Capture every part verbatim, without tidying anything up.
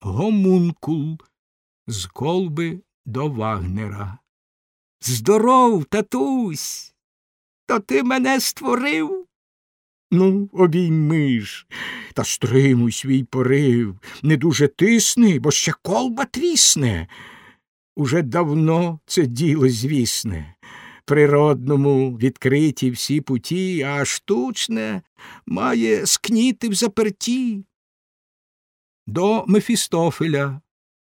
Гомункул з колби до Вагнера. Здоров, татусь! То ти мене створив? Ну, обійми ж, та стримуй свій порив, не дуже тисни, бо ще колба трісне. Уже давно це діло звісне. Природному відкриті всі путі, а штучне має скніти в заперті. До Мефістофеля.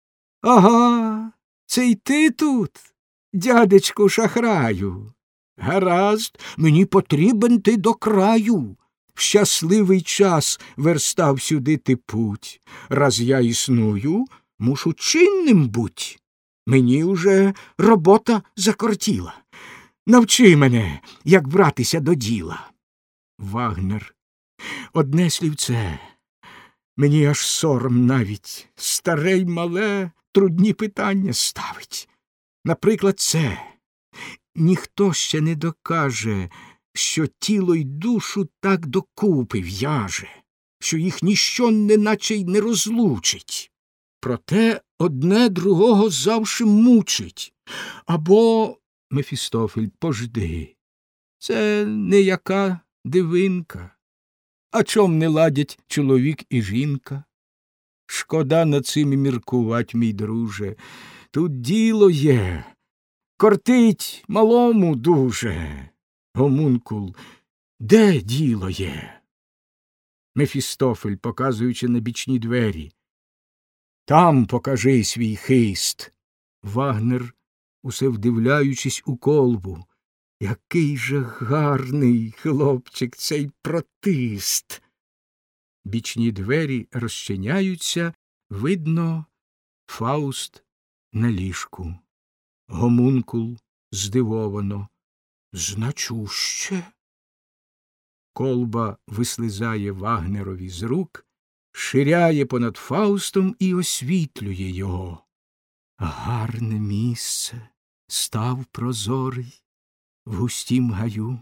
Ага, це й ти тут, дядечку шахраю. Гаразд, мені потрібен ти до краю. В щасливий час верстав сюди ти путь. Раз я існую, мушу чинним буть. Мені уже робота закортіла. Навчи мене, як братися до діла. Вагнер. Одне слівце. Мені аж сором навіть. Старе й мале трудні питання ставить. Наприклад, це. Ніхто ще не докаже, що тіло й душу так докупи в'яже, що їх ніщо неначе й не розлучить. Проте одне другого завше мучить. Або, Мефістофель, пожди, це не яка дивинка. А чом не ладять чоловік і жінка? Шкода над цим і міркувать, мій друже. Тут діло є. Кортить малому дуже. Гомункул. Де діло є? Мефістофель, показуючи на бічні двері. Там покажи свій хист. Вагнер, усе вдивляючись у колбу. Який же гарний хлопчик цей протист. Бічні двері розчиняються, видно Фауст на ліжку. Гомункул здивовано. Значуще. Колба вислизає Вагнерові з рук, ширяє понад Фаустом і освітлює його. Гарне місце, став прозорий, в густім гаю.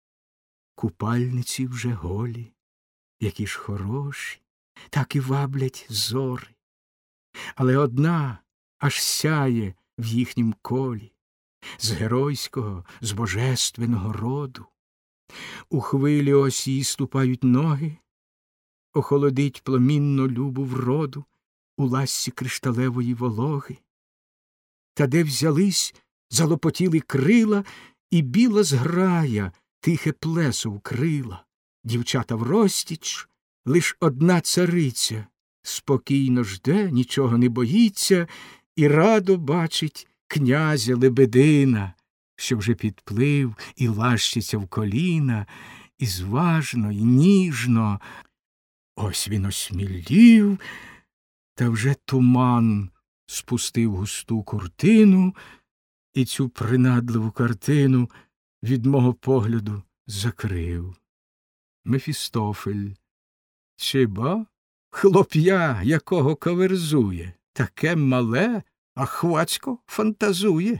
Купальниці вже голі, які ж хороші, так і ваблять зори. Але одна аж сяє в їхнім колі, з геройського, з божественного роду. У хвилі осі ступають ноги, охолодить пломінно любу вроду у ласці кришталевої вологи. Та де взялись, залопотіли крила, і біла зграя тихе плесо вкрила. Дівчата врозтіч, лиш одна цариця спокійно жде, нічого не боїться, і радо бачить князя Лебедина, що вже підплив і лащиться в коліна, і зважно, і ніжно. Ось він осмілів, та вже туман спустив густу куртину, і цю принадливу картину від мого погляду закрив. Мефістофель. Чи ба? Хлоп'я, якого каверзує, таке мале, а хвацько фантазує.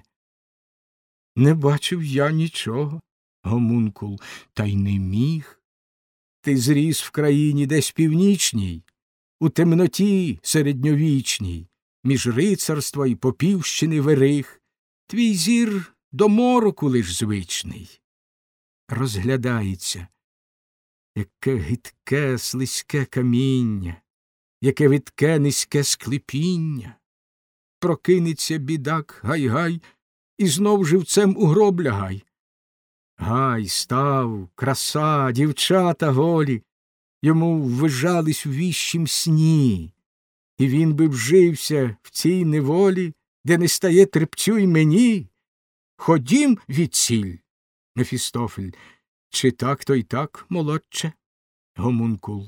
Не бачив я нічого, Гомункул, та й не міг. Ти зріс в країні десь північній, у темноті середньовічній, між рицарства й попівщини верих. Твій зір до мороку лиш звичний. Розглядається, яке гидке, слизьке каміння, яке видке, низьке склепіння. Прокинеться бідак, гай-гай, і знов живцем у гроб лягай. Гай, став, краса, дівчата голі, йому ввижались у віщім сні, і він би вжився в цій неволі, де не стає трепцю й мені. Ходім відсіль, Мефістофель, чи так, то й так, молодче? Гомункул.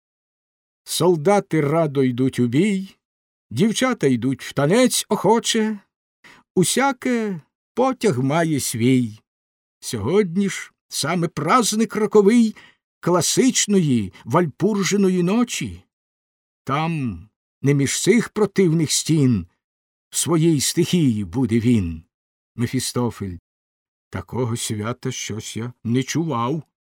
Солдати радо йдуть у бій, дівчата йдуть в танець охоче, усяке потяг має свій. Сьогодні ж саме праздник роковий класичної вальпуржиної ночі. Там, не між цих противних стін, в своїй стихії буде він. Мефістофель. Такого свята щось я не чував.